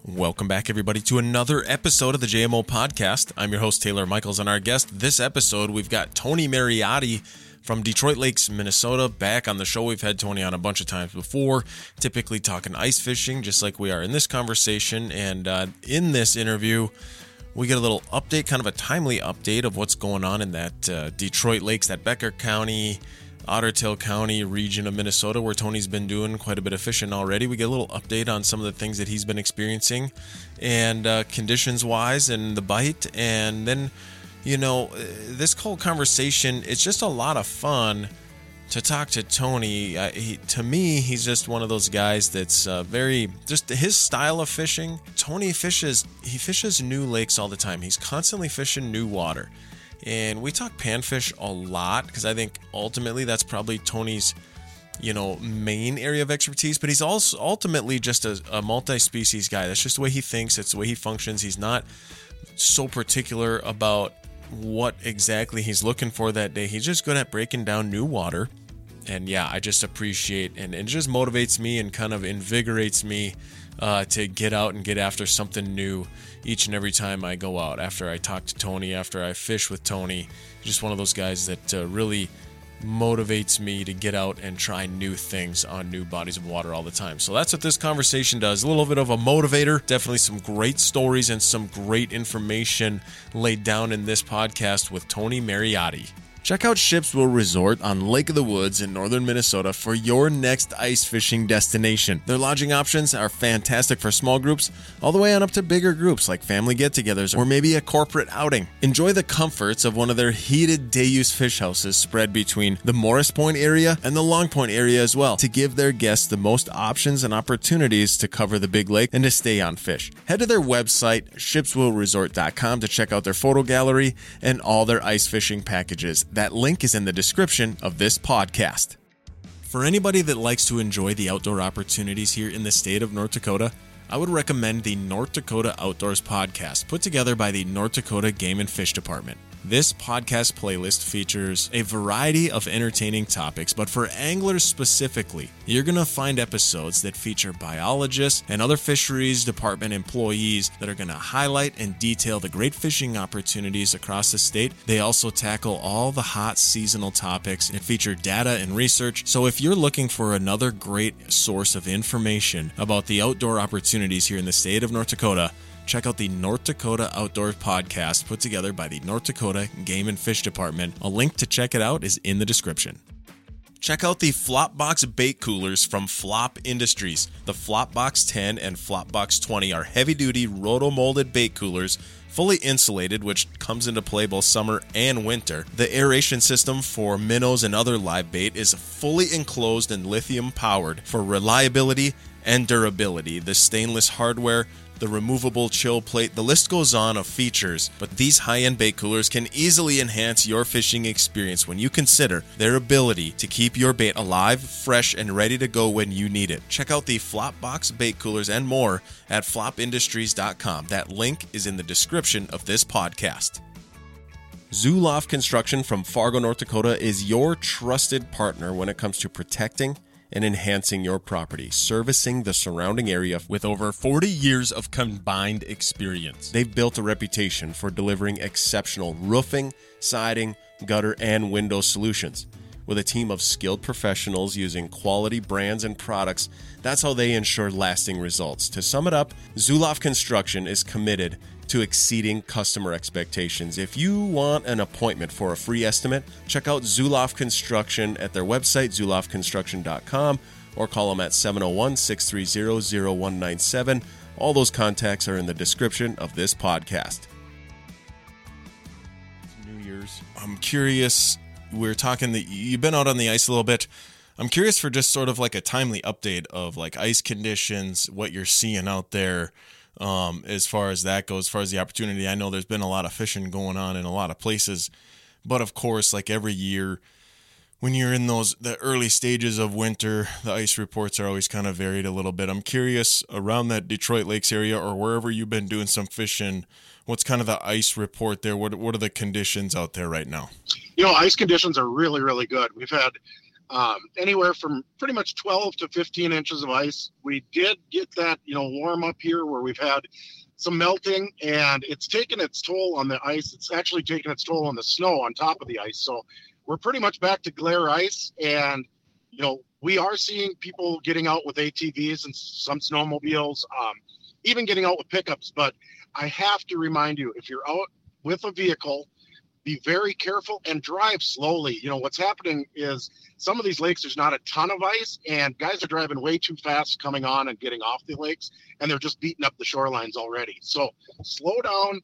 Welcome back, everybody, to another episode of the JMO Podcast. I'm your host, Taylor Michaels, and our guest this episode, we've got Tony Mariotti from Detroit Lakes, Minnesota, back on the show. We've had Tony on a bunch of times before, typically talking ice fishing, just like we are in this conversation. And in this interview, we get a little update, kind of a timely update of what's going on in that Detroit Lakes, that Becker County, Otter Tail County region of Minnesota, where Tony's been doing quite a bit of fishing already. We get a little update on some of the things that he's been experiencing and conditions-wise and the bite. And then, you know, this whole conversation, it's just a lot of fun to talk to Tony. To me, he's just one of those guys that's just his style of fishing. Tony he fishes new lakes all the time. He's constantly fishing new water. And we talk panfish a lot because I think ultimately that's probably Tony's, main area of expertise. But he's also ultimately just a multi-species guy. That's just the way he thinks. It's the way he functions. He's not so particular about what exactly he's looking for that day. He's just good at breaking down new water. And yeah, I just appreciate and it just motivates me and kind of invigorates me to get out and get after something new each and every time I go out. After I talk to Tony, after I fish with Tony, just one of those guys that really motivates me to get out and try new things on new bodies of water all the time. So that's what this conversation does. A little bit of a motivator, definitely some great stories and some great information laid down in this podcast with Tony Mariotti. Check out Shipsville Resort on Lake of the Woods in northern Minnesota for your next ice fishing destination. Their lodging options are fantastic for small groups, all the way on up to bigger groups like family get-togethers or maybe a corporate outing. Enjoy the comforts of one of their heated day-use fish houses spread between the Morris Point area and the Long Point area as well, to give their guests the most options and opportunities to cover the big lake and to stay on fish. Head to their website, shipsvilleresort.com, to check out their photo gallery and all their ice fishing packages. That link is in the description of this podcast. For anybody that likes to enjoy the outdoor opportunities here in the state of North Dakota, I would recommend the North Dakota Outdoors Podcast, put together by the North Dakota Game and Fish Department. This podcast playlist features a variety of entertaining topics, but for anglers specifically, you're going to find episodes that feature biologists and other fisheries department employees that are going to highlight and detail the great fishing opportunities across the state. They also tackle all the hot seasonal topics and feature data and research. So if you're looking for another great source of information about the outdoor opportunities here in the state of North Dakota, check out the North Dakota Outdoors Podcast put together by the North Dakota Game and Fish Department. A link to check it out is in the description. Check out the Flopbox bait coolers from Flop Industries. The Flopbox 10 and Flopbox 20 are heavy-duty roto-molded bait coolers, fully insulated, which comes into play both summer and winter. The aeration system for minnows and other live bait is fully enclosed and lithium-powered for reliability and durability. The stainless hardware, the removable chill plate, the list goes on of features, but these high-end bait coolers can easily enhance your fishing experience when you consider their ability to keep your bait alive, fresh, and ready to go when you need it. Check out the Flopbox bait coolers and more at flopindustries.com. That link is in the description of this podcast. Zoloft Construction from Fargo, North Dakota is your trusted partner when it comes to protecting and enhancing your property, servicing the surrounding area with over 40 years of combined experience. They've built a reputation for delivering exceptional roofing, siding, gutter, and window solutions. With a team of skilled professionals using quality brands and products, that's how they ensure lasting results. To sum it up, Zoloft Construction is committed to exceeding customer expectations. If you want an appointment for a free estimate, check out Zoloft Construction at their website, zoloftconstruction.com, or call them at 701-630-0197. All those contacts are in the description of this podcast. New Year's. I'm curious, we're talking that you've been out on the ice a little bit. I'm curious for just sort of like a timely update of like ice conditions, what you're seeing out there. As far as that goes, as far as the opportunity, I know there's been a lot of fishing going on in a lot of places, but of course, like every year, when you're in the early stages of winter, the ice reports are always kind of varied a little bit. I'm curious around that Detroit Lakes area or wherever you've been doing some fishing, what's kind of the ice report there? What are the conditions out there right now? Ice conditions are really, really good. We've had Anywhere from pretty much 12 to 15 inches of ice. We did get that, warm up here where we've had some melting, and it's taken its toll on the ice. It's actually taken its toll on the snow on top of the ice. So we're pretty much back to glare ice, and we are seeing people getting out with ATVs and some snowmobiles, even getting out with pickups. But I have to remind you, if you're out with a vehicle, be very careful and drive slowly. What's happening is some of these lakes, there's not a ton of ice, and guys are driving way too fast coming on and getting off the lakes, and they're just beating up the shorelines already. So slow down,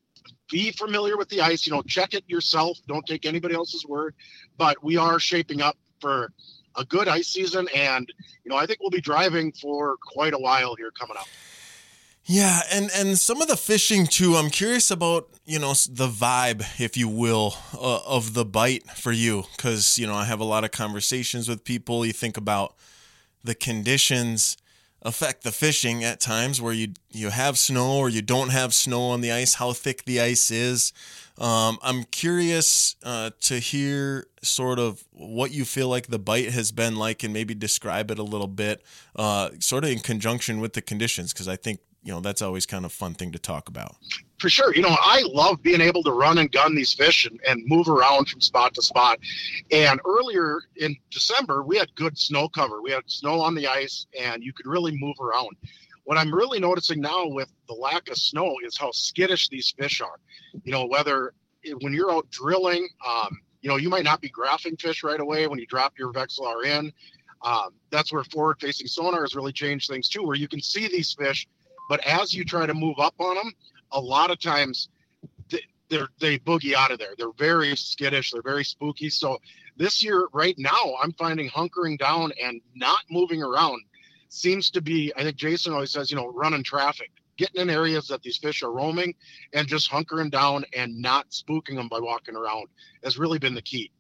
be familiar with the ice, check it yourself. Don't take anybody else's word, but we are shaping up for a good ice season. And, I think we'll be driving for quite a while here coming up. Yeah, and some of the fishing too. I'm curious about, the vibe, if you will, of the bite for you, because, I have a lot of conversations with people. You think about the conditions affect the fishing at times where you have snow or you don't have snow on the ice, how thick the ice is. I'm curious to hear sort of what you feel like the bite has been like, and maybe describe it a little bit, sort of in conjunction with the conditions, because I think that's always kind of fun thing to talk about. For sure. I love being able to run and gun these fish and move around from spot to spot. And earlier in December, we had good snow cover. We had snow on the ice, and you could really move around. What I'm really noticing now with the lack of snow is how skittish these fish are. Whether when you're out drilling, you might not be graphing fish right away when you drop your Vexilar in. That's where forward-facing sonar has really changed things too, where you can see these fish. But as you try to move up on them, a lot of times they boogie out of there. They're very skittish. They're very spooky. So this year, right now, I'm finding hunkering down and not moving around seems to be, I think Jason always says, running traffic, getting in areas that these fish are roaming and just hunkering down and not spooking them by walking around has really been the key.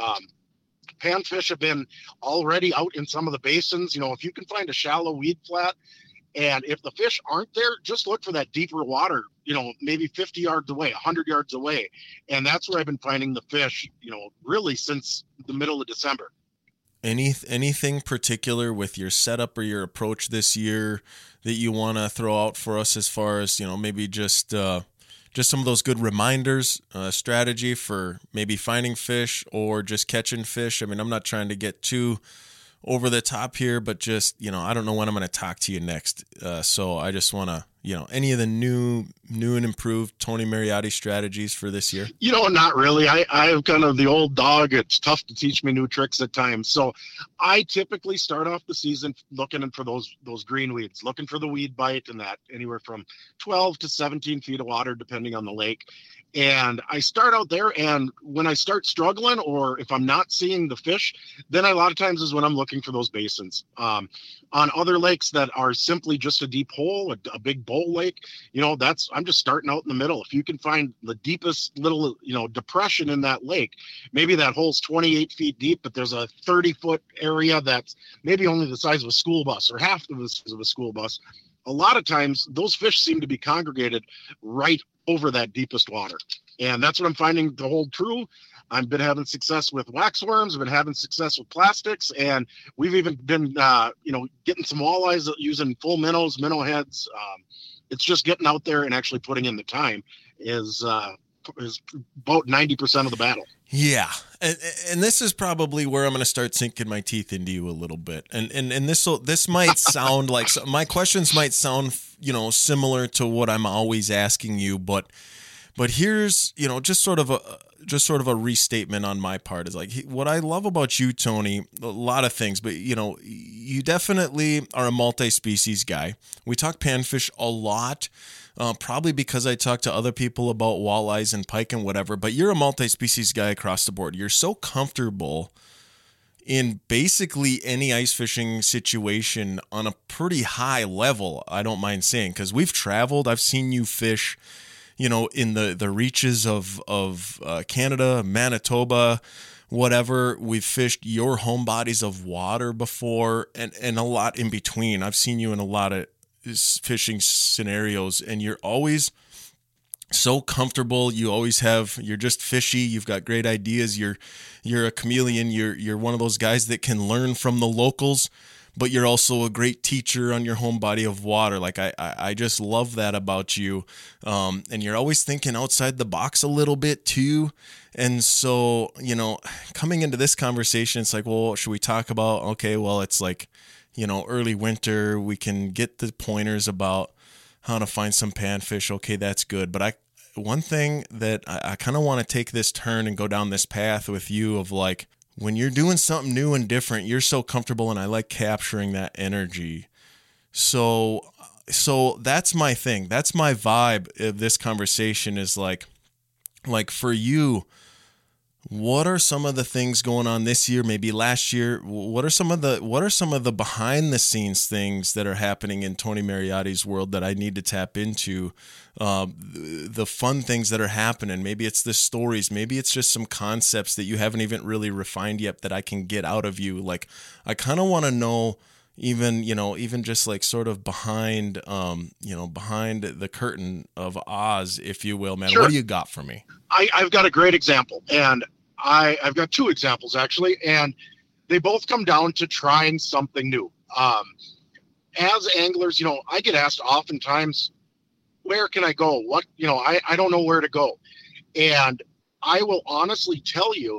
Panfish have been already out in some of the basins. If you can find a shallow weed flat, and if the fish aren't there, just look for that deeper water, maybe 50 yards away, 100 yards away. And that's where I've been finding the fish, really since the middle of December. Anything particular with your setup or your approach this year that you want to throw out for us as far as, maybe just some of those good reminders, strategy for maybe finding fish or just catching fish? I mean, I'm not trying to get too over the top here, but just, I don't know when I'm going to talk to you next. So I just want to, any of the new and improved Tony Mariotti strategies for this year? Not really. I'm kind of the old dog. It's tough to teach me new tricks at times. So I typically start off the season looking for those green weeds, looking for the weed bite, and that anywhere from 12 to 17 feet of water, depending on the lake. And I start out there, and when I start struggling, or if I'm not seeing the fish, then a lot of times is when I'm looking for those basins. On other lakes that are simply just a deep hole, a big bowl lake, I'm just starting out in the middle. If you can find the deepest little, depression in that lake, maybe that hole's 28 feet deep, but there's a 30-foot area that's maybe only the size of a school bus or half the size of a school bus. A lot of times those fish seem to be congregated right over that deepest water. And that's what I'm finding to hold true. I've been having success with waxworms. I've been having success with plastics. And we've even been, getting some walleyes using full minnows, minnow heads. It's just getting out there and actually putting in the time is about 90% of the battle. Yeah. And this is probably where I'm going to start sinking my teeth into you a little bit. And this might sound like my questions might sound, similar to what I'm always asking you, but here's, just sort of a restatement on my part is like what I love about you, Tony, a lot of things, but you definitely are a multi-species guy. We talk panfish a lot. Probably because I talk to other people about walleyes and pike and whatever, but you're a multi-species guy across the board. You're so comfortable in basically any ice fishing situation on a pretty high level, I don't mind saying, because we've traveled. I've seen you fish, in the reaches of Canada, Manitoba, whatever. We've fished your home bodies of water before and a lot in between. I've seen you in a lot of fishing scenarios, and you're always so comfortable. You're just fishy. You've got great ideas. You're a chameleon. You're one of those guys that can learn from the locals, but you're also a great teacher on your home body of water. Like I just love that about you. And you're always thinking outside the box a little bit too. And so, coming into this conversation, it's like, well, should we talk about, okay, well, it's like, early winter, we can get the pointers about how to find some panfish. Okay, that's good. But one thing that I kind of want to take this turn and go down this path with you of like, when you're doing something new and different, you're so comfortable, and I like capturing that energy. So that's my thing. That's my vibe of this conversation is like for you, what are some of the things going on this year, maybe last year? What are some of the behind the scenes things that are happening in Tony Mariotti's world that I need to tap into? The fun things that are happening. Maybe it's the stories. Maybe it's just some concepts that you haven't even really refined yet that I can get out of you. Like, I kind of want to know, even just like sort of behind the curtain of Oz, if you will, man. Sure. What do you got for me? I've got a great example, and I've got two examples actually, and they both come down to trying something new. As anglers, I get asked oftentimes, where can I go? What, I don't know where to go. And I will honestly tell you,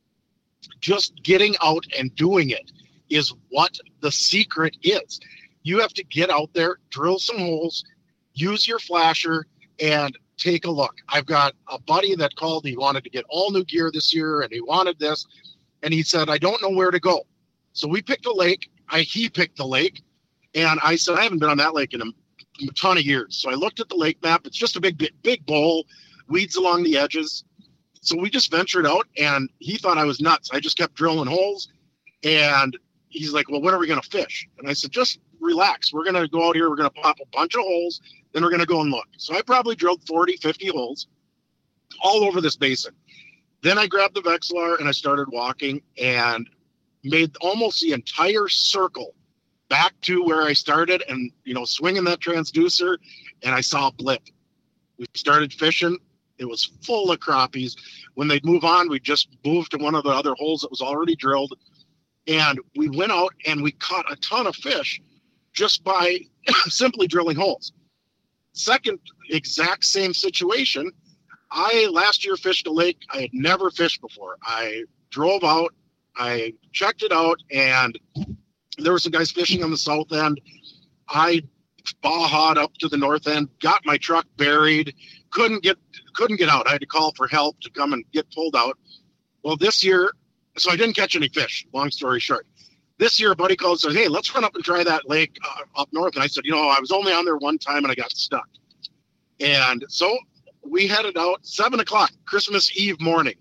just getting out and doing it is what the secret is. You have to get out there, drill some holes, use your flasher, and take a look. I've got a buddy that called. He wanted to get all new gear this year, and he wanted this. And he said, I don't know where to go. So we picked a lake. He picked the lake. And I said, I haven't been on that lake in a ton of years. So I looked at the lake map. It's just a big bowl, weeds along the edges. So we just ventured out, and he thought I was nuts. I just kept drilling holes. And he's like, well, when are we going to fish? And I said, just relax. We're going to go out here. We're going to pop a bunch of holes. Then we're going to go and look. So I probably drilled 40, 50 holes all over this basin. Then I grabbed the Vexilar and I started walking and made almost the entire circle back to where I started and, swinging that transducer, and I saw a blip. We started fishing. It was full of crappies. When they'd move on, we just moved to one of the other holes that was already drilled. And we went out and we caught a ton of fish just by simply drilling holes. Second, exact same situation. I last year fished a lake I had never fished before. I drove out, I checked it out, and there were some guys fishing on the south end. I bawhawed up to the north end, got my truck buried, couldn't get out. I had to call for help to come and get pulled out. Well, this year, so I didn't catch any fish, long story short. This year, a buddy called and said, hey, let's run up and try that lake up north. And I said, I was only on there one time and I got stuck. And so we headed out 7 o'clock, Christmas Eve morning.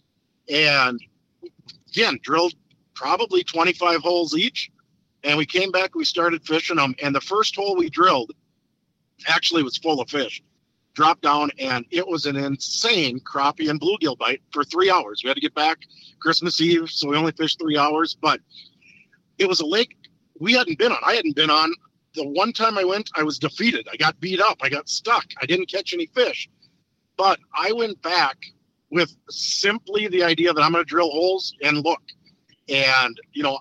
And again, drilled probably 25 holes each. And we came back, we started fishing them. And the first hole we drilled actually was full of fish. Dropped down, and it was an insane crappie and bluegill bite for 3 hours. We had to get back Christmas Eve, so we only fished 3 hours. But it was a lake we hadn't been on. I hadn't been on. The one time I went, I was defeated. I got beat up. I got stuck. I didn't catch any fish. But I went back with simply the idea that I'm going to drill holes and look. And,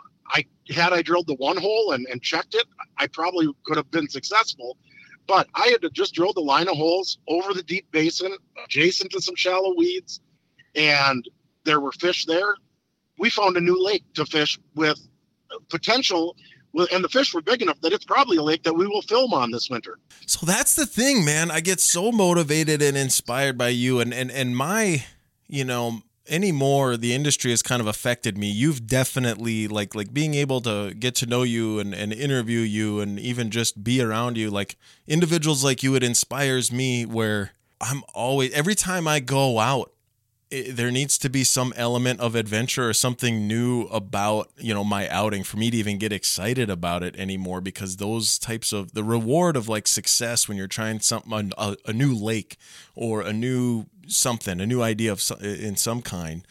I drilled the one hole and checked it, I probably could have been successful. But I had to just drill the line of holes over the deep basin, adjacent to some shallow weeds, and there were fish there. We found a new lake to fish with potential, and the fish were big enough that it's probably a lake that we will film on this winter. So that's the thing, man. I get so motivated and inspired by you, and my, anymore, the industry has kind of affected me. You've definitely like being able to get to know you and interview you and even just be around you, like individuals like you, it inspires me where I'm always, every time I go out, there needs to be some element of adventure or something new about, my outing for me to even get excited about it anymore, because those types of the reward of like success when you're trying something, a new lake or a new something, a new idea of in some kind,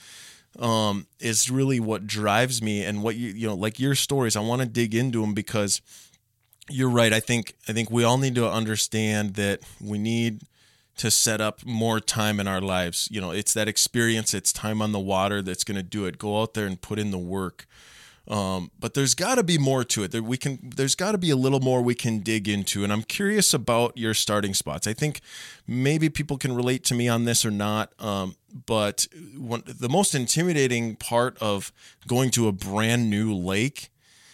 is really what drives me. And what like your stories, I want to dig into them because you're right. I think we all need to understand that we need to set up more time in our lives. You know, it's that experience, it's time on the water that's going to do it. Go out there and put in the work. But there's got to be more to it. There's got to be a little more we can dig into. And I'm curious about your starting spots. I think maybe people can relate to me on this or not. But the most intimidating part of going to a brand new lake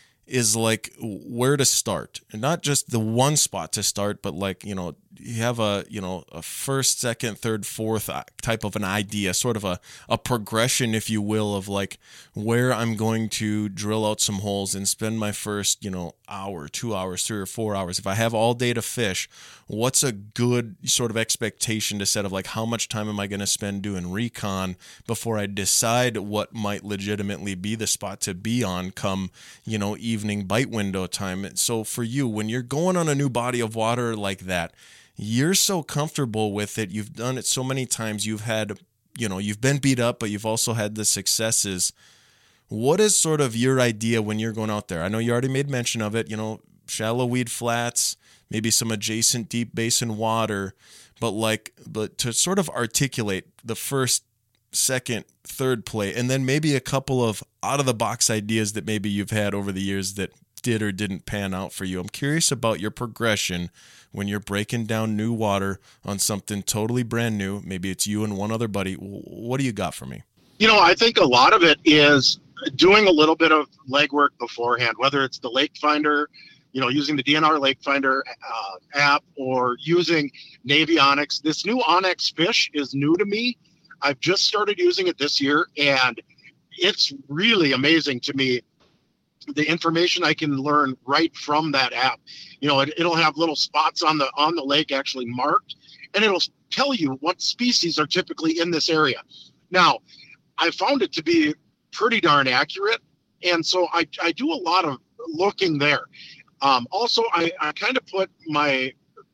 is like where to start, and not just the one spot to start, but like, you know, you have a first, second, third, fourth type of an idea, sort of a progression, if you will, of like where I'm going to drill out some holes and spend my first, hour, 2 hours, 3 or 4 hours. If I have all day to fish, what's a good sort of expectation to set of like, how much time am I going to spend doing recon before I decide what might legitimately be the spot to be on come, evening bite window time. So for you, when you're going on a new body of water like that, you're so comfortable with it. You've done it so many times. You've had, you've been beat up, but you've also had the successes. What is sort of your idea when you're going out there? I know you already made mention of it, shallow weed flats, maybe some adjacent deep basin water, but to sort of articulate the first, second, third play, and then maybe a couple of out of the box ideas that maybe you've had over the years that did or didn't pan out for you. I'm curious about your progression when you're breaking down new water on something totally brand new. Maybe it's you and one other buddy. What do you got for me? I think a lot of it is doing a little bit of legwork beforehand, whether it's the Lake Finder, using the DNR Lake Finder app, or using Navy Onyx. This new Onyx fish is new to me. I've just started using it this year, and it's really amazing to me, the information I can learn right from that app. It'll have little spots on the lake actually marked, and it'll tell you what species are typically in this area. Now, I found it to be pretty darn accurate, and so I do a lot of looking there. Also, I kind of put my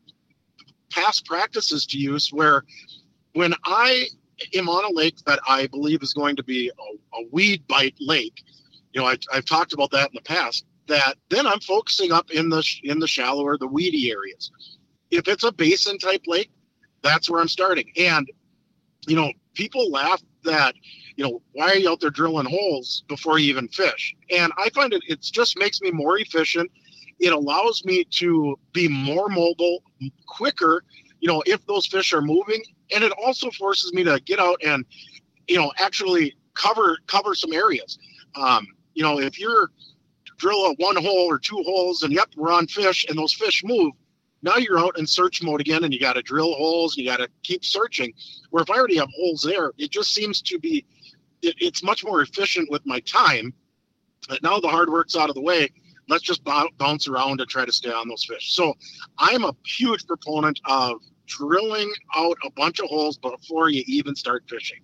past practices to use, where when I am on a lake that I believe is going to be a weed bite lake, I've talked about that in the past, that then I'm focusing up in the shallower, the weedy areas. If it's a basin type lake, that's where I'm starting. And, people laugh that, why are you out there drilling holes before you even fish? And I find it just makes me more efficient. It allows me to be more mobile, quicker, if those fish are moving. And it also forces me to get out and, actually cover some areas. If you're drill a one hole or two holes and yep, we're on fish and those fish move, now you're out in search mode again, and you got to drill holes, and you got to keep searching. Where if I already have holes there, it just seems to be, it's much more efficient with my time. But now the hard work's out of the way. Let's just bounce around and try to stay on those fish. So I'm a huge proponent of drilling out a bunch of holes before you even start fishing.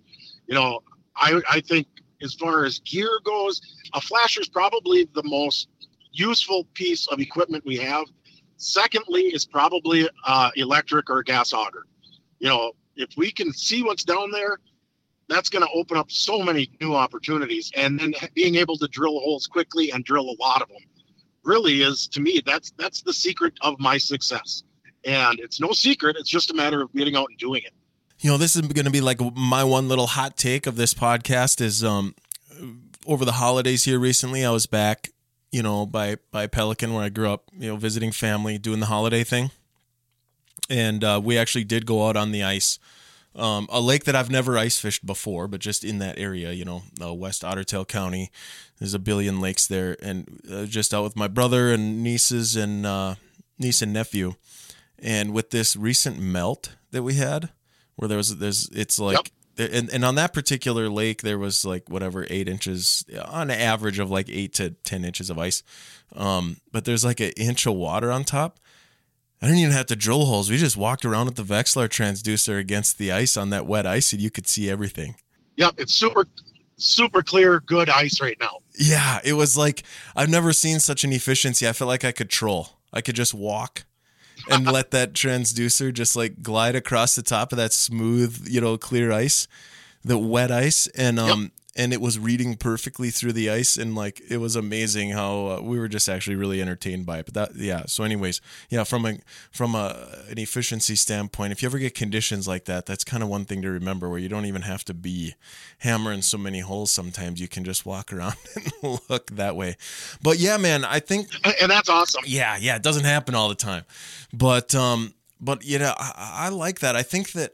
I think as far as gear goes, a flasher is probably the most useful piece of equipment we have. Secondly is probably electric or gas auger. If we can see what's down there, that's going to open up so many new opportunities. And then being able to drill holes quickly and drill a lot of them really is, to me, that's the secret of my success. And it's no secret. It's just a matter of getting out and doing it. This is going to be like my one little hot take of this podcast is over the holidays here recently, I was back, by Pelican where I grew up, visiting family, doing the holiday thing. And we actually did go out on the ice, a lake that I've never ice fished before, but just in that area, West Otter Tail County, there's a billion lakes there. And just out with my brother and niece and nephew. And with this recent melt that we had, where it's like, yep. And on that particular lake, there was like 8 inches on average of like 8 to 10 inches of ice. But there's like an inch of water on top. I didn't even have to drill holes. We just walked around with the Vexilar transducer against the ice on that wet ice, and you could see everything. Yep. It's super, super clear, good ice right now. Yeah. It was like, I've never seen such an efficiency. I felt like I could troll. I could just walk and let that transducer just like glide across the top of that smooth, clear ice, the wet ice. And and it was reading perfectly through the ice, and like it was amazing how we were just actually really entertained by it. But that, yeah. So, anyways, yeah, from an efficiency standpoint, if you ever get conditions like that, that's kind of one thing to remember, where you don't even have to be hammering so many holes. Sometimes you can just walk around and look that way. But yeah, man, I think, and that's awesome. Yeah, it doesn't happen all the time, but you know, I like that. I think that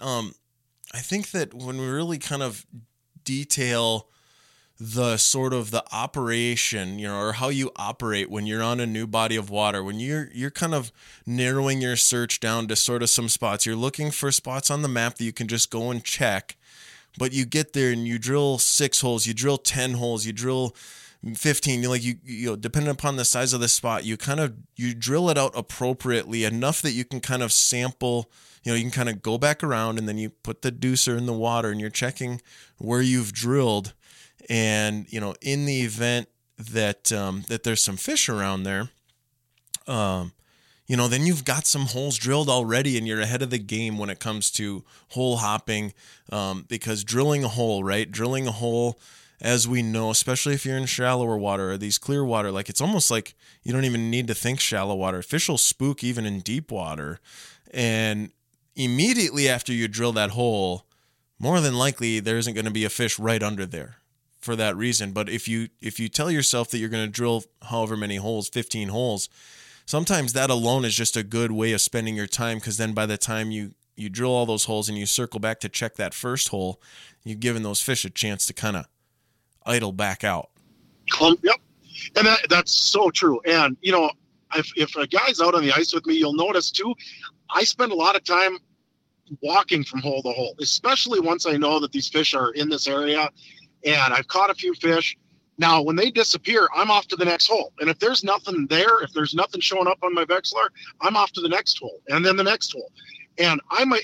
when we really kind of detail the sort of the operation, you know, or how you operate when you're on a new body of water, when you're kind of narrowing your search down to sort of some spots. You're looking for spots on the map that you can just go and check, but you get there and you drill 6 holes, you drill 10 holes, you drill 15, you know, depending upon the size of the spot, you drill it out appropriately enough that you can kind of sample. You know, you can kind of go back around, and then you put the deucer in the water and you're checking where you've drilled. And, you know, in the event that that there's some fish around there, you know, then you've got some holes drilled already, and you're ahead of the game when it comes to hole hopping, because drilling a hole, as we know, especially if you're in shallower water or these clear water, like it's almost like you don't even need to think shallow water. Fish will spook even in deep water. And immediately after you drill that hole, more than likely there isn't going to be a fish right under there for that reason. But if you tell yourself that you're going to drill however many holes, 15 holes, sometimes that alone is just a good way of spending your time, because then by the time you drill all those holes and you circle back to check that first hole, you've given those fish a chance to kind of idle back out. Yep. And that's so true. And, you know, if a guy's out on the ice with me, you'll notice too, I spend a lot of time walking from hole to hole, especially once I know that these fish are in this area and I've caught a few fish. Now, when they disappear, I'm off to the next hole. And if there's nothing there, if there's nothing showing up on my Vexilar, I'm off to the next hole and then the next hole. And I might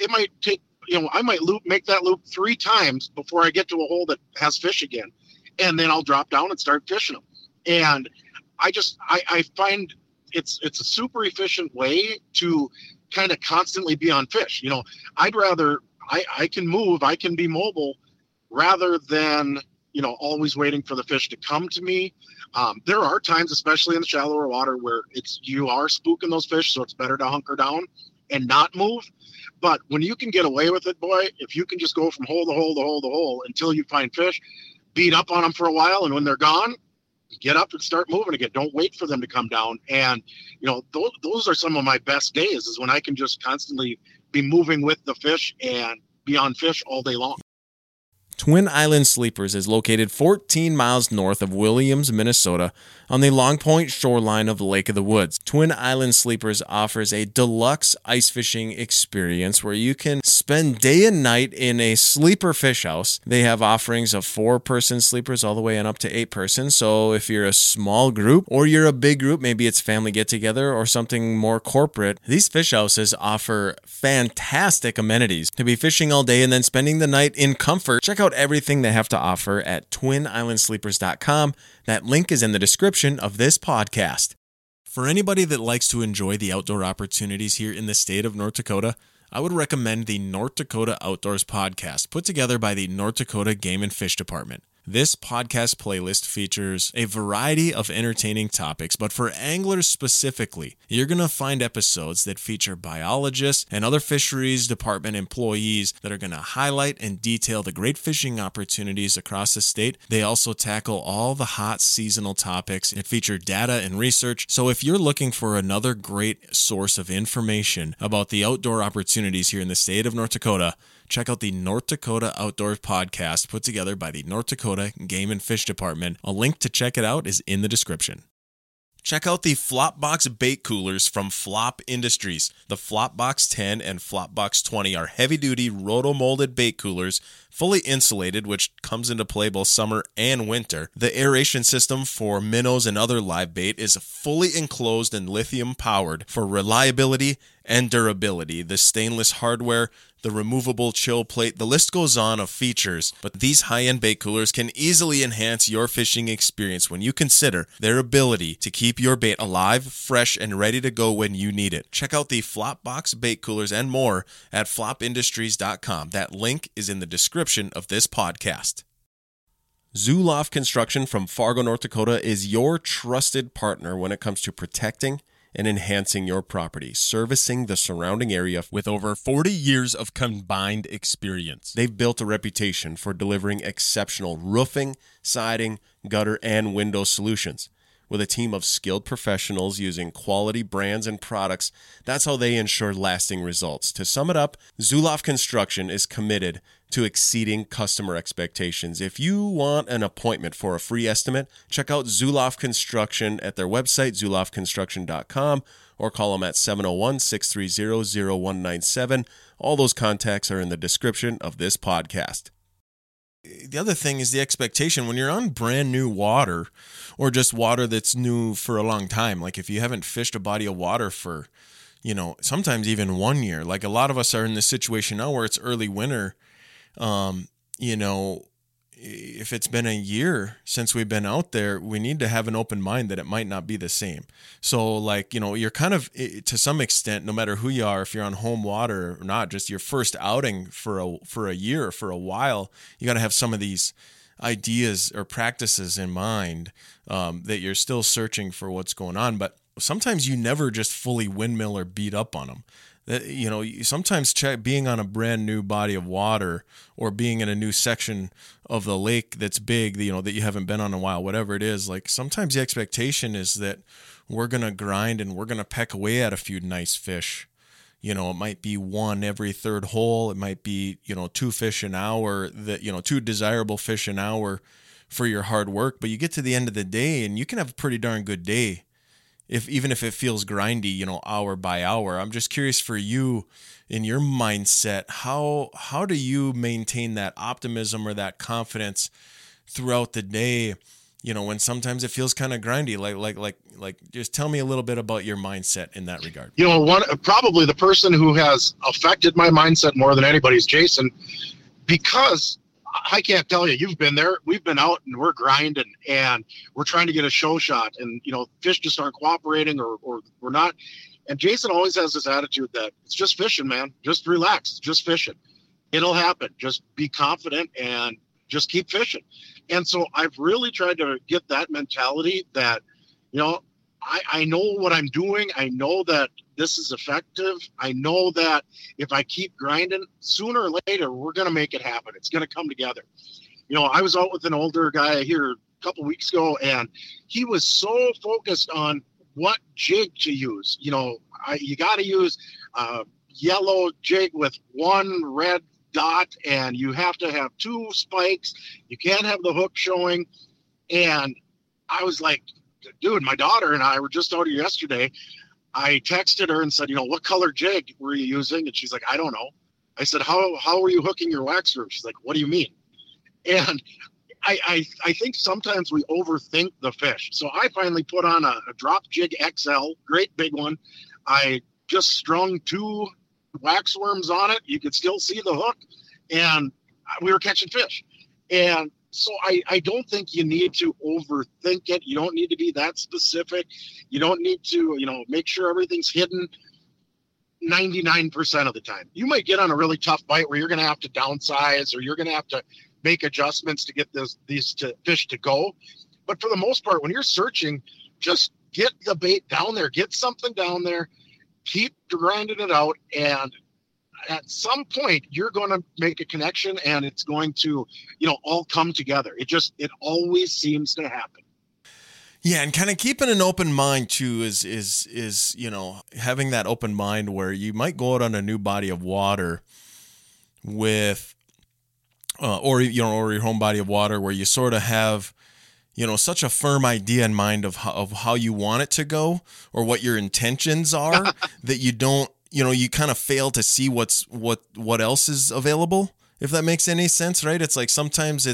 make that loop 3 times before I get to a hole that has fish again. And then I'll drop down and start fishing them. And I find it's a super efficient way to kind of constantly be on fish. You know, I'd rather, I can move, I can be mobile rather than, you know, always waiting for the fish to come to me. There are times, especially in the shallower water, where you are spooking those fish. So it's better to hunker down and not move. But when you can get away with it, boy, if you can just go from hole to hole to hole to hole until you find fish, beat up on them for a while, and when they're gone, get up and start moving again. Don't wait for them to come down. And, you know, those are some of my best days, is when I can just constantly be moving with the fish and be on fish all day long. Twin Island Sleepers is located 14 miles north of Williams, Minnesota, on the Long Point shoreline of Lake of the Woods. Twin Island Sleepers offers a deluxe ice fishing experience where you can spend day and night in a sleeper fish house. They have offerings of 4-person sleepers all the way on up to 8-person. So if you're a small group or you're a big group, maybe it's family get-together or something more corporate, these fish houses offer fantastic amenities to be fishing all day and then spending the night in comfort. Check out everything they have to offer at twinislandsleepers.com. That link is in the description of this podcast. For anybody that likes to enjoy the outdoor opportunities here in the state of North Dakota, I would recommend the North Dakota Outdoors podcast, put together by the North Dakota Game and Fish Department. This podcast playlist features a variety of entertaining topics, but for anglers specifically, you're going to find episodes that feature biologists and other fisheries department employees that are going to highlight and detail the great fishing opportunities across the state. They also tackle all the hot seasonal topics and feature data and research. So if you're looking for another great source of information about the outdoor opportunities here in the state of North Dakota, check out the North Dakota Outdoors podcast put together by the North Dakota Game and Fish Department. A link to check it out is in the description. Check out the Flopbox bait coolers from Flop Industries. The Flopbox 10 and Flopbox 20 are heavy-duty roto-molded bait coolers, fully insulated, which comes into play both summer and winter. The aeration system for minnows and other live bait is fully enclosed and lithium-powered for reliability and durability. The stainless hardware, the removable chill plate, the list goes on of features, but these high-end bait coolers can easily enhance your fishing experience when you consider their ability to keep your bait alive, fresh, and ready to go when you need it. Check out the Flopbox bait coolers and more at flopindustries.com. That link is in the description of this podcast. Zoloft Construction from Fargo, North Dakota is your trusted partner when it comes to protecting and enhancing your property, servicing the surrounding area with over 40 years of combined experience. They've built a reputation for delivering exceptional roofing, siding, gutter, and window solutions. With a team of skilled professionals using quality brands and products, that's how they ensure lasting results. To sum it up, Zoloft Construction is committed to exceeding customer expectations. If you want an appointment for a free estimate, check out Zoloft Construction at their website, zoloftconstruction.com, or call them at 701-630-0197. All those contacts are in the description of this podcast. The other thing is the expectation when you're on brand new water, or just water that's new for a long time. Like if you haven't fished a body of water for, sometimes even 1 year, like a lot of us are in this situation now where it's early winter. If it's been a year since we've been out there, we need to have an open mind that it might not be the same. So you're kind of, to some extent, no matter who you are, if you're on home water or not, just your first outing for a year, for a while, you got to have some of these ideas or practices in mind, that you're still searching for what's going on. But sometimes you never just fully windmill or beat up on them. That, sometimes being on a brand new body of water or being in a new section of the lake that's big, that you haven't been on in a while, whatever it is, like sometimes the expectation is that we're going to grind and we're going to peck away at a few nice fish. It might be one every third hole. It might be, 2 fish an hour, 2 desirable fish an hour for your hard work. But you get to the end of the day and you can have a pretty darn good day. Even if it feels grindy, hour by hour. I'm just curious for you in your mindset, how do you maintain that optimism or that confidence throughout the day, when sometimes it feels kind of grindy? Like just tell me a little bit about your mindset in that regard. Probably the person who has affected my mindset more than anybody is Jason, because I can't tell you, you've been there. We've been out and we're grinding and we're trying to get a show shot and, fish just aren't cooperating or we're not. And Jason always has this attitude that it's just fishing, man. Just relax, just fishing. It'll happen. Just be confident and just keep fishing. And so I've really tried to get that mentality that, I know what I'm doing. I know that this is effective. I know that if I keep grinding, sooner or later, we're going to make it happen. It's going to come together. I was out with an older guy here a couple weeks ago, and he was so focused on what jig to use. You got to use yellow jig with one red dot, and you have to have 2 spikes. You can't have the hook showing. And I was like, dude, my daughter and I were just out here yesterday. I texted her and said, what color jig were you using? And she's like, I don't know. I said, how are you hooking your wax room? She's like, what do you mean? And I think sometimes we overthink the fish. So I finally put on a drop jig XL, great big one. I just strung 2 wax worms on it. You could still see the hook, and we were catching fish. And so I don't think you need to overthink it. You don't need to be that specific. You don't need to, make sure everything's hidden 99% of the time. You might get on a really tough bite where you're going to have to downsize or you're going to have to make adjustments to get these fish to go. But for the most part, when you're searching, just get the bait down there, get something down there, keep grinding it out, and at some point you're going to make a connection and it's going to, all come together. It always seems to happen. Yeah. And kind of keeping an open mind too is, having that open mind where you might go out on a new body of water with, or your home body of water where you sort of have, such a firm idea in mind of how you want it to go or what your intentions are that you don't, you kind of fail to see what else is available, if that makes any sense, right? It's like sometimes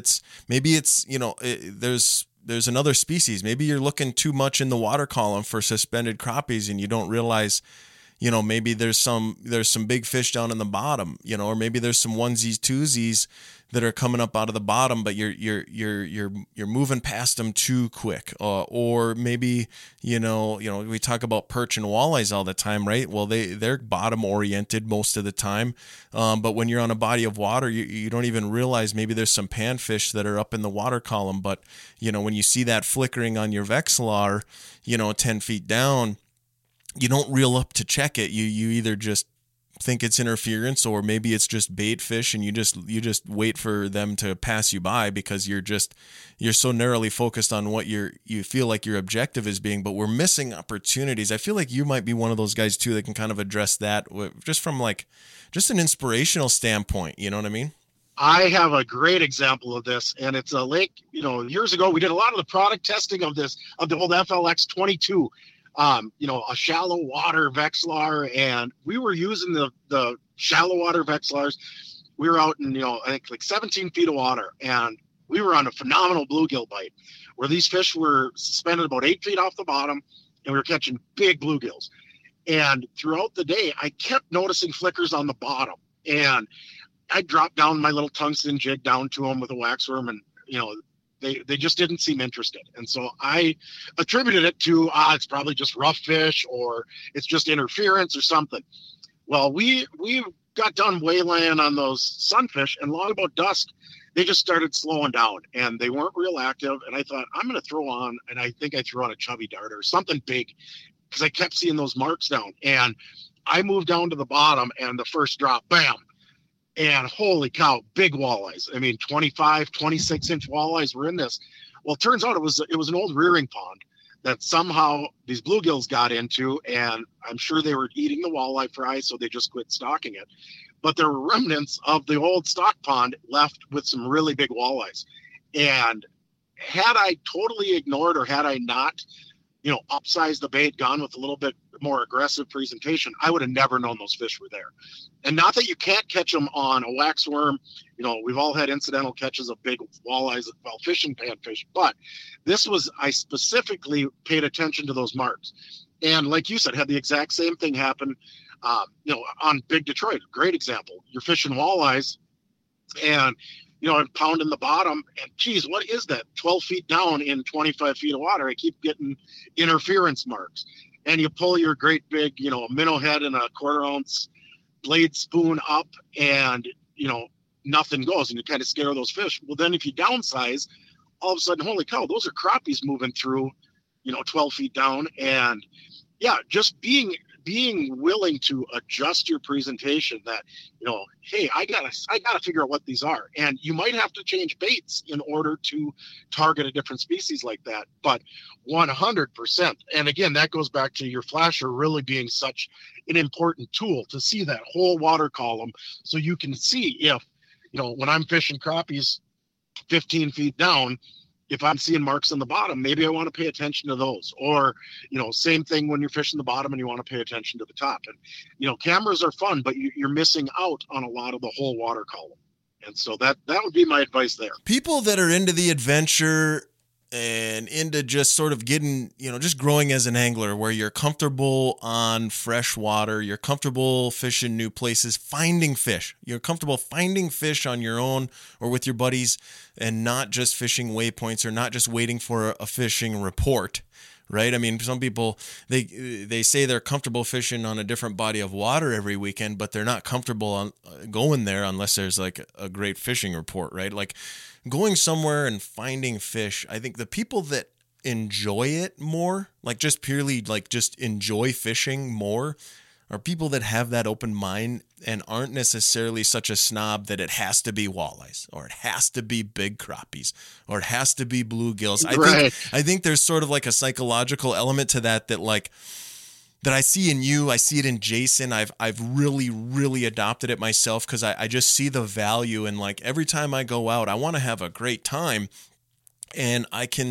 there's another species. Maybe you're looking too much in the water column for suspended crappies and you don't realize, maybe there's some big fish down in the bottom, or maybe there's some onesies, twosies that are coming up out of the bottom, but you're moving past them too quick. Or maybe, we talk about perch and walleyes all the time, right? Well, they're bottom oriented most of the time. But when you're on a body of water, you don't even realize maybe there's some panfish that are up in the water column. But, when you see that flickering on your Vexilar, 10 feet down, you don't reel up to check it. You either just think it's interference, or maybe it's just bait fish, and you just wait for them to pass you by because you're so narrowly focused on what you feel like your objective is being. But we're missing opportunities. I feel like you might be one of those guys too that can kind of address that just from just an inspirational standpoint. You know what I mean? I have a great example of this, and it's a lake. Years ago, we did a lot of the product testing of the old FLX 22. A shallow water Vexilar, and we were using the shallow water Vexilars. We were out in, I think like 17 feet of water, and we were on a phenomenal bluegill bite where these fish were suspended about 8 feet off the bottom, and we were catching big bluegills. And throughout the day, I kept noticing flickers on the bottom, and I dropped down my little tungsten jig down to them with a waxworm, and, they just didn't seem interested. And so I attributed it to, it's probably just rough fish, or it's just interference or something. Well, we got done waylaying on those sunfish, and long about dusk, they just started slowing down, and they weren't real active. And I thought, I'm going to throw on, and I think I threw on a chubby darter or something big, because I kept seeing those marks down. And I moved down to the bottom, and the first drop, bam. And holy cow, big walleyes. I mean, 25, 26-inch walleyes were in this. Well, it turns out it was an old rearing pond that somehow these bluegills got into, and I'm sure they were eating the walleye fry, so they just quit stocking it. But there were remnants of the old stock pond left with some really big walleyes. And had I totally ignored, or had I not, upsized the bait, gone with a little bit more aggressive presentation, I would have never known those fish were there. And not that you can't catch them on a waxworm. We've all had incidental catches of big walleyes while fishing panfish, but I specifically paid attention to those marks. And like you said, had the exact same thing happen, on Big Detroit. Great example. You're fishing walleyes, and I'm pounding the bottom, and geez, what is that? 12 feet down in 25 feet of water, I keep getting interference marks. And you pull your great big, minnow head and a 1/4 ounce blade spoon up, and, nothing goes, and you kind of scare those fish. Well, then if you downsize, all of a sudden, holy cow, those are crappies moving through, 12 feet down. And yeah, just being willing to adjust your presentation that, hey, I gotta figure out what these are. And you might have to change baits in order to target a different species like that, but 100%. And again, that goes back to your flasher really being such an important tool to see that whole water column. So you can see if, when I'm fishing crappies 15 feet down, if I'm seeing marks on the bottom, maybe I want to pay attention to those. Or, same thing when you're fishing the bottom and you want to pay attention to the top. And, cameras are fun, but you're missing out on a lot of the whole water column. And so that would be my advice there. People that are into the adventure and into just sort of getting, just growing as an angler, where you're comfortable on fresh water, you're comfortable fishing new places, finding fish. You're comfortable finding fish on your own or with your buddies, and not just fishing waypoints, or not just waiting for a fishing report, right? I mean, some people, they say they're comfortable fishing on a different body of water every weekend, but they're not comfortable on going there unless there's like a great fishing report, right? Like going somewhere and finding fish. I think the people that enjoy it more, like just purely like just enjoy fishing more, are people that have that open mind and aren't necessarily such a snob that it has to be walleyes, or it has to be big crappies, or it has to be bluegills. I think there's sort of like a psychological element to that that I see in you. I see it in Jason. I've really, really adopted it myself, because I just see the value in, like, every time I go out, I want to have a great time. And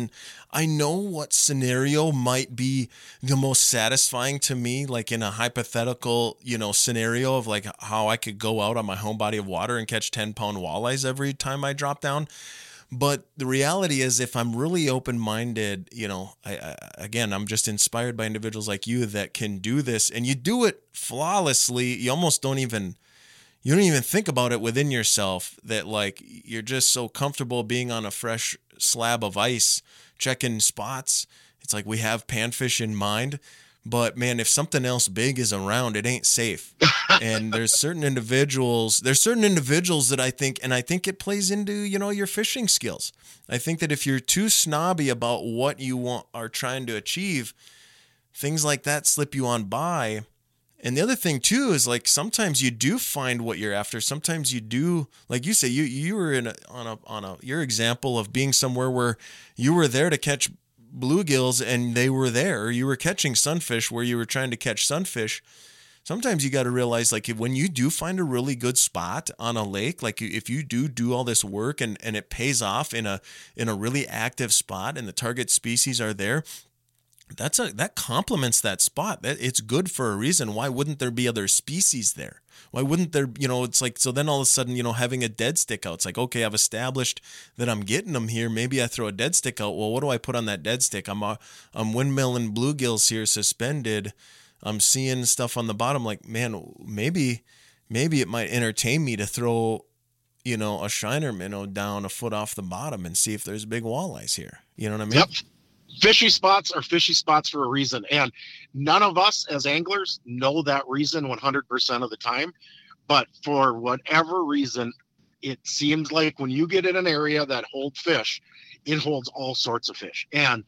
I know what scenario might be the most satisfying to me, like in a hypothetical, scenario of like how I could go out on my home body of water and catch 10-pound walleyes every time I drop down. But the reality is, if I'm really open-minded, again, I'm just inspired by individuals like you that can do this, and you do it flawlessly. You almost don't even think about it within yourself, that like you're just so comfortable being on a fresh slab of ice, checking spots. It's like we have panfish in mind, but man, if something else big is around, it ain't safe. And there's certain individuals that I think it plays into, your fishing skills. I think that if you're too snobby about what you are trying to achieve, things like that slip you on by. And the other thing too is, like, sometimes you do find what you're after. Sometimes you do, like you say, you were on your example of being somewhere where you were there to catch bluegills and they were there, or you were catching sunfish where you were trying to catch sunfish. Sometimes you got to realize, like, when you do find a really good spot on a lake, like if you do all this work and it pays off in a really active spot and the target species are there, that complements that spot. That it's good for a reason. Why wouldn't there be other species there? Why wouldn't there, it's like, so then all of a sudden, having a dead stick out, it's like, okay, I've established that I'm getting them here. Maybe I throw a dead stick out. Well, what do I put on that dead stick? I'm windmilling bluegills here suspended. I'm seeing stuff on the bottom. Like, man, maybe it might entertain me to throw, a shiner minnow down a foot off the bottom and see if there's big walleyes here. You know what I mean? Yep. Fishy spots are fishy spots for a reason. And none of us as anglers know that reason 100% of the time. But for whatever reason, it seems like when you get in an area that holds fish, it holds all sorts of fish. And,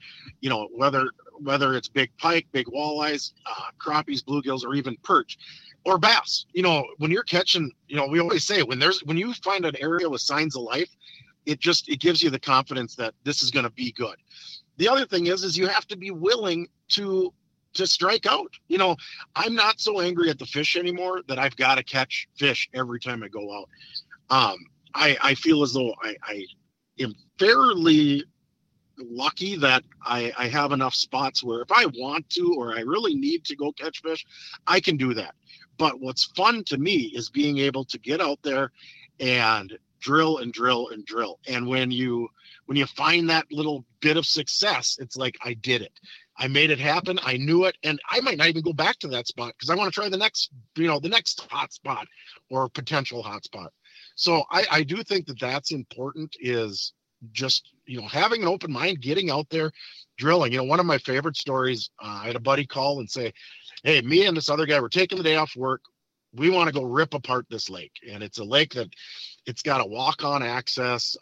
whether it's big pike, big walleyes, crappies, bluegills, or even perch or bass, when you're catching, we always say when you find an area with signs of life, it gives you the confidence that this is going to be good. The other thing is you have to be willing to strike out. I'm not so angry at the fish anymore that I've got to catch fish every time I go out. I feel as though I am fairly lucky that I have enough spots where if I want to, or I really need to go catch fish, I can do that. But what's fun to me is being able to get out there and drill and drill and drill. And when you find that little bit of success, it's like, I did it. I made it happen. I knew it. And I might not even go back to that spot because I want to try the next hot spot or potential hot spot. So I do think that that's important, is just, having an open mind, getting out there, drilling. One of my favorite stories, I had a buddy call and say, hey, me and this other guy, we're taking the day off work. We want to go rip apart this lake. And it's a lake that it's got a walk-on access.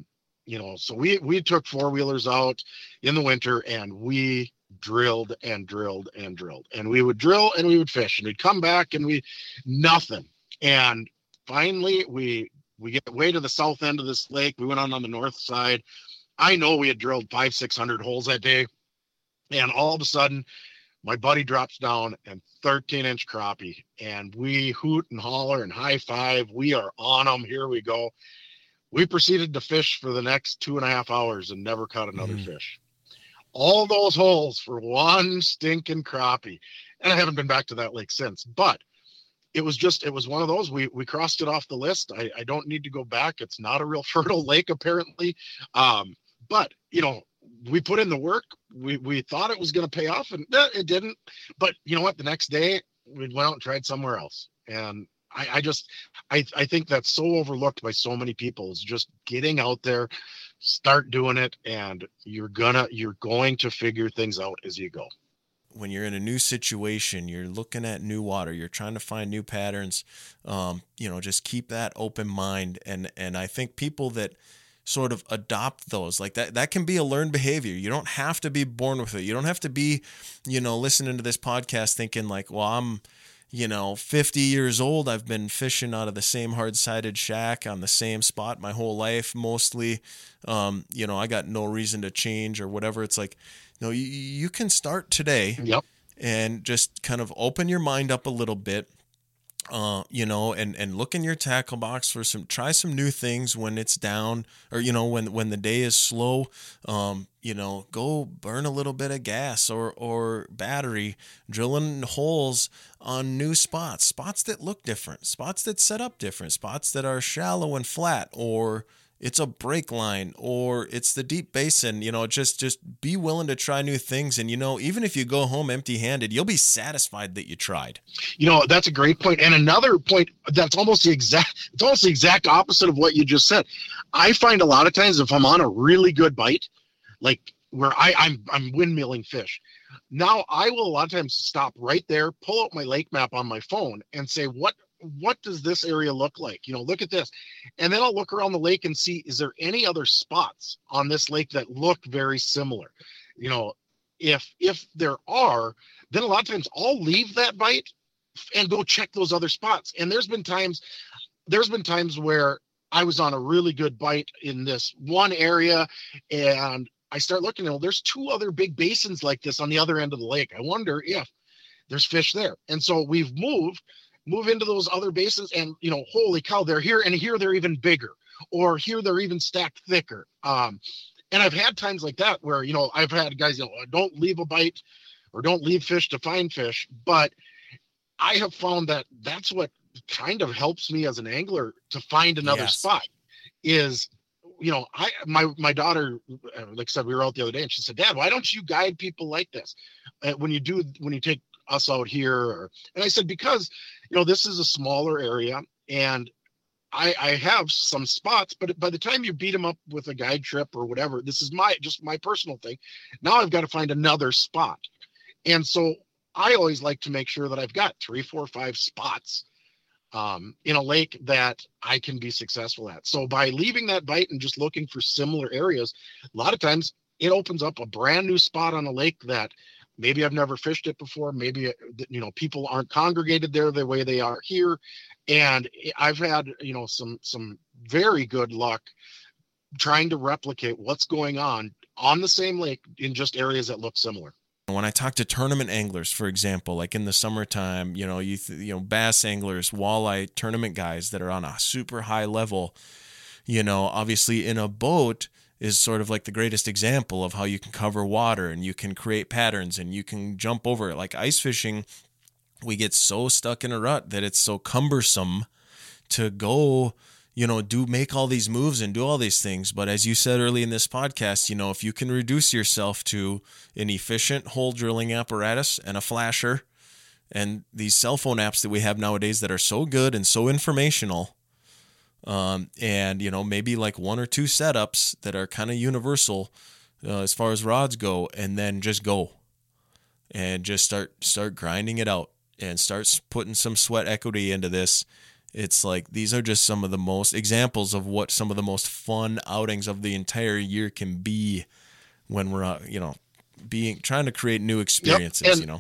So we took four-wheelers out in the winter and we drilled and drilled and drilled. And we would drill and we would fish and we'd come back and nothing. And finally we get way to the south end of this lake. We went on the north side. I know we had drilled 500-600 holes that day. And all of a sudden, my buddy drops down and 13-inch crappie, and we hoot and holler and high five. We are on them. Here we go. We proceeded to fish for the next 2.5 hours and never caught another fish. All those holes for one stinking crappie. And I haven't been back to that lake since, but it was one of those, we crossed it off the list. I don't need to go back. It's not a real fertile lake apparently. But we put in the work. We thought it was going to pay off, and it didn't. But you know what? The next day we went out and tried somewhere else. And I think that's so overlooked by so many people, is just getting out there, start doing it, and you're going to figure things out as you go. When you're in a new situation, you're looking at new water, you're trying to find new patterns, just keep that open mind. And I think people that sort of adopt those, like that can be a learned behavior. You don't have to be born with it. You don't have to be, listening to this podcast thinking like, well, I'm, 50 years old. I've been fishing out of the same hard-sided shack on the same spot my whole life, mostly. I got no reason to change or whatever. It's like, no, you can start today. Yep. And just kind of open your mind up a little bit. And look in your tackle box for try some new things when it's down, or, when the day is slow, go burn a little bit of gas or battery, drilling holes on new spots that look different, spots that set up different, spots that are shallow and flat, or, it's a brake line, or it's the deep basin. Just be willing to try new things. And, even if you go home empty handed, you'll be satisfied that you tried. That's a great point. And another point that's almost the exact opposite of what you just said. I find a lot of times if I'm on a really good bite, like where I'm windmilling fish, now I will a lot of times stop right there, pull out my lake map on my phone and say, what does this area look like? Look at this. And then I'll look around the lake and see, is there any other spots on this lake that look very similar? If there are, then a lot of times I'll leave that bite and go check those other spots. And there's been times where I was on a really good bite in this one area, and I start looking, there's two other big basins like this on the other end of the lake. I wonder if there's fish there. And so we've move into those other basins, and holy cow, they're here, and here they're even bigger, or here they're even stacked thicker. And I've had times like that where I've had guys don't leave a bite or don't leave fish to find fish, but I have found that that's what kind of helps me as an angler to find another spot. Is my daughter, like I said, we were out the other day, and she said, "Dad, why don't you guide people like this when you take us out here?" And I said, because this is a smaller area, and I have some spots, but by the time you beat them up with a guide trip or whatever, this is just my personal thing. Now I've got to find another spot. And so I always like to make sure that I've got 3, 4, 5 spots in a lake that I can be successful at. So by leaving that bite and just looking for similar areas, a lot of times it opens up a brand new spot on a lake that maybe I've never fished it before. Maybe, people aren't congregated there the way they are here. And I've had, some very good luck trying to replicate what's going on the same lake in just areas that look similar. When I talk to tournament anglers, for example, like in the summertime, bass anglers, walleye tournament guys that are on a super high level, obviously in a boat is sort of like the greatest example of how you can cover water and you can create patterns and you can jump over it. Like ice fishing, we get so stuck in a rut that it's so cumbersome to go, make all these moves and do all these things. But as you said early in this podcast, if you can reduce yourself to an efficient hole drilling apparatus and a flasher and these cell phone apps that we have nowadays that are so good and so informational, and, maybe like 1 or 2 setups that are kind of universal as far as rods go, and then just go and just start grinding it out and start putting some sweat equity into this. It's like these are just some of the most examples of what some of the most fun outings of the entire year can be when we're, trying to create new experiences, Yep.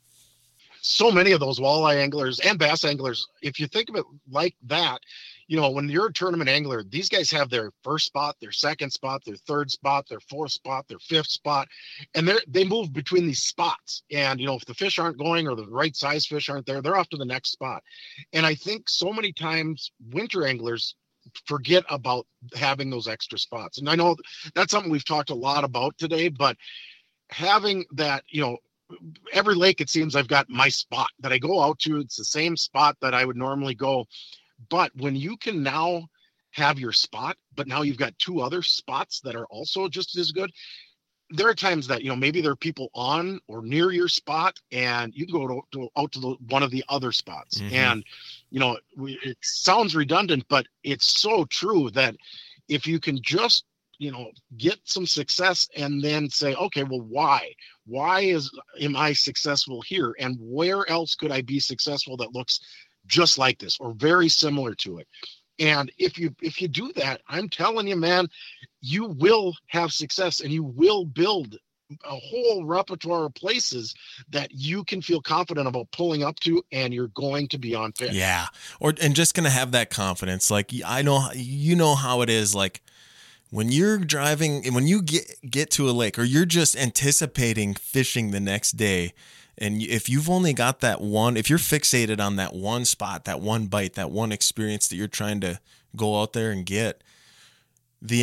So many of those walleye anglers and bass anglers, if you think of it like that, when you're a tournament angler, these guys have their first spot, their second spot, their third spot, their fourth spot, their fifth spot, and they move between these spots. And, if the fish aren't going or the right size fish aren't there, they're off to the next spot. And I think so many times winter anglers forget about having those extra spots. And I know that's something we've talked a lot about today, but having that, every lake, it seems I've got my spot that I go out to. It's the same spot that I would normally go. But when you can now have your spot, but now you've got 2 other spots that are also just as good, there are times that, maybe there are people on or near your spot, and you can go out to one of the other spots. Mm-hmm. And, it sounds redundant, but it's so true that if you can just, get some success and then say, okay, well, why am I successful here? And where else could I be successful that looks just like this or very similar to it? And if you do that, I'm telling you, man, you will have success and you will build a whole repertoire of places that you can feel confident about pulling up to, and you're going to be on fish. Yeah. And just going to have that confidence. Like, I know, how it is. Like when you're driving and when you get to a lake, or you're just anticipating fishing the next day, and if you've only got that one, if you're fixated on that one spot, that one bite, that one experience that you're trying to go out there and get, the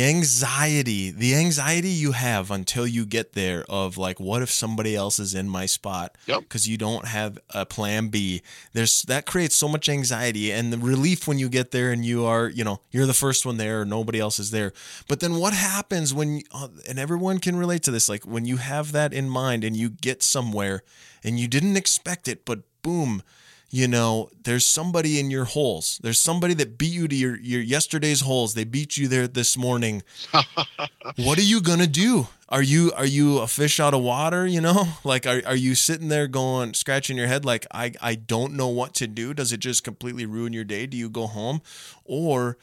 anxiety you have until you get there of like, what if somebody else is in my spot? Yep. Because you don't have a plan B. That creates so much anxiety, and the relief when you get there and you are, you're the first one there, or nobody else is there. But then what happens when, and everyone can relate to this, like when you have that in mind and you get somewhere and you didn't expect it, but boom, there's somebody in your holes. There's somebody that beat you to your yesterday's holes. They beat you there this morning. What are you going to do? Are you a fish out of water? Like, are you sitting there scratching your head? Like, I don't know what to do. Does it just completely ruin your day? Do you go home? Or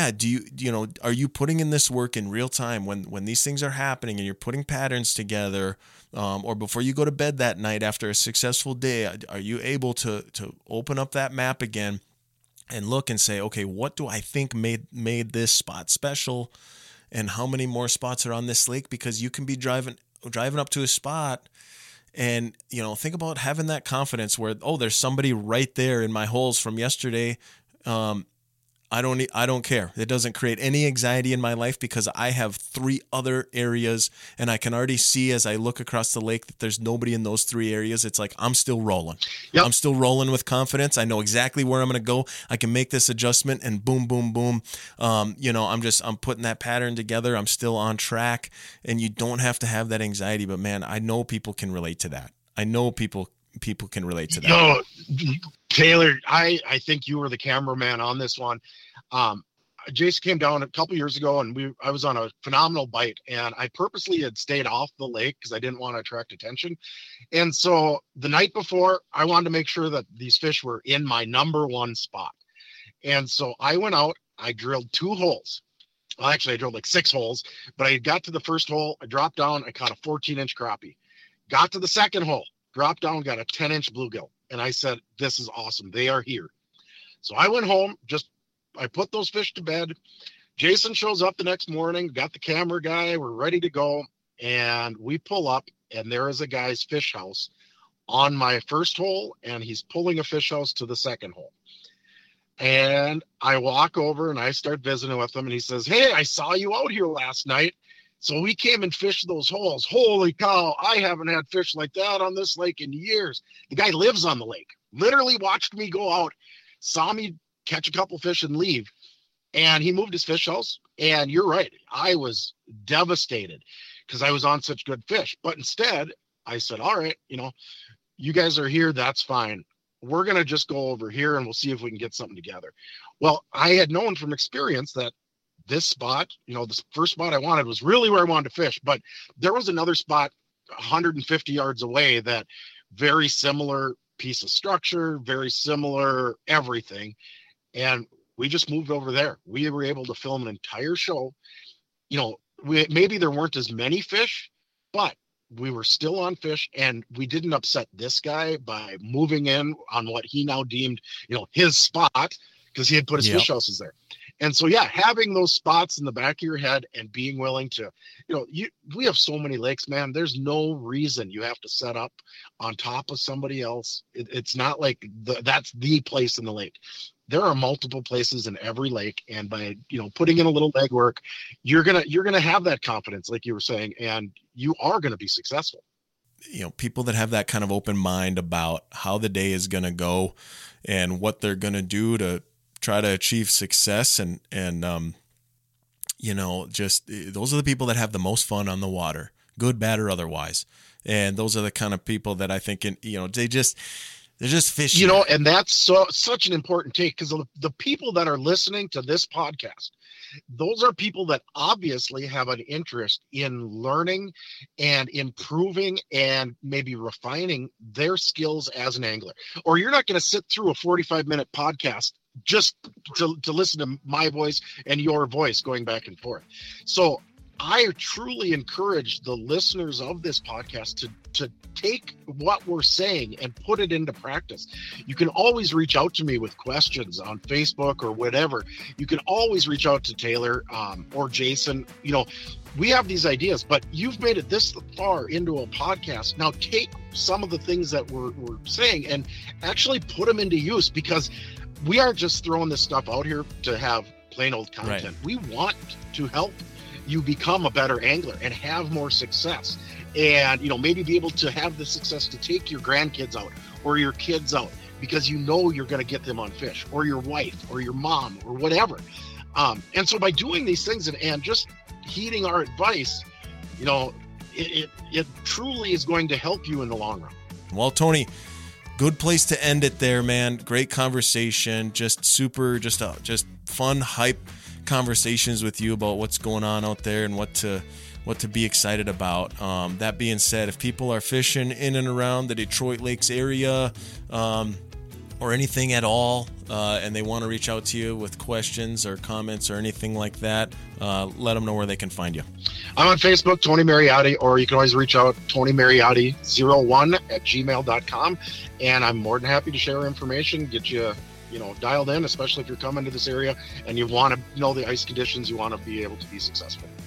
are you putting in this work in real time when these things are happening and you're putting patterns together? Or before you go to bed that night after a successful day, are you able to open up that map again and look and say, okay, what do I think made this spot special, and how many more spots are on this lake? Because you can be driving up to a spot and, think about having that confidence where, there's somebody right there in my holes from yesterday. I don't care. It doesn't create any anxiety in my life because I have 3 other areas, and I can already see as I look across the lake that there's nobody in those 3 areas. It's like, I'm still rolling. Yep. I'm still rolling with confidence. I know exactly where I'm going to go. I can make this adjustment, and boom, boom, boom. I'm putting that pattern together. I'm still on track, and you don't have to have that anxiety. But man, I know people can relate to that. I know people can relate to that. Yo, Taylor, I think you were the cameraman on this one. Jason came down a couple years ago, and I was on a phenomenal bite, and I purposely had stayed off the lake because I didn't want to attract attention. And so the night before, I wanted to make sure that these fish were in my number 1 spot. And so I went out, I drilled 2 holes. Well, actually, I drilled like 6 holes, but I got to the first hole, I dropped down, I caught a 14-inch crappie. Got to the second hole, dropped down, got a 10-inch bluegill. And I said, this is awesome. They are here. So I went home, I put those fish to bed. Jason shows up the next morning, got the camera guy, we're ready to go. And we pull up, and there is a guy's fish house on my first hole, and he's pulling a fish house to the second hole. And I walk over and I start visiting with him, and he says, hey, I saw you out here last night. So we came and fished those holes. Holy cow, I haven't had fish like that on this lake in years. The guy lives on the lake, literally watched me go out, saw me catch a couple fish and leave, and he moved his fish house. And you're right, I was devastated because I was on such good fish. But instead, I said, all right, you guys are here, that's fine. We're going to just go over here and we'll see if we can get something together. Well, I had known from experience that this spot, the first spot I wanted was really where I wanted to fish, but there was another spot 150 yards away that very similar piece of structure, very similar everything. And we just moved over there. We were able to film an entire show. Maybe there weren't as many fish, but we were still on fish, and we didn't upset this guy by moving in on what he now deemed, his spot, because he had put his fish houses there. And so, having those spots in the back of your head and being willing to, we have so many lakes, man. There's no reason you have to set up on top of somebody else. It's not like that's the place in the lake. There are multiple places in every lake, and by putting in a little legwork, you're gonna have that confidence, like you were saying, and you are gonna be successful. People that have that kind of open mind about how the day is gonna go and what they're gonna do to try to achieve success, and just those are the people that have the most fun on the water, good, bad, or otherwise. And those are the kind of people that I think, they're just fishing. And that's such an important take, because the people that are listening to this podcast, those are people that obviously have an interest in learning and improving and maybe refining their skills as an angler. Or you're not going to sit through a 45-minute podcast just to listen to my voice and your voice going back and forth. So I truly encourage the listeners of this podcast to take what we're saying and put it into practice. You can always reach out to me with questions on Facebook or whatever. You can always reach out to Taylor or Jason. We have these ideas, but you've made it this far into a podcast. Now take some of the things that we're saying and actually put them into use, because we aren't just throwing this stuff out here to have plain old content. Right. We want to help you become a better angler and have more success. And, maybe be able to have the success to take your grandkids out or your kids out because you're going to get them on fish, or your wife or your mom or whatever. And so by doing these things and just heeding our advice, it truly is going to help you in the long run. Well, Tony, good place to end it there, man. Great conversation. Just fun, hype conversations with you about what's going on out there and what to be excited about. That being said, if people are fishing in and around the Detroit Lakes area, or anything at all, and they want to reach out to you with questions or comments or anything like that, let them know where they can find you. I'm on Facebook, Tony Mariotti, or you can always reach out, TonyMariotti01@gmail.com, and I'm more than happy to share information, get you, dialed in, especially if you're coming to this area and you want to know the ice conditions, you want to be able to be successful.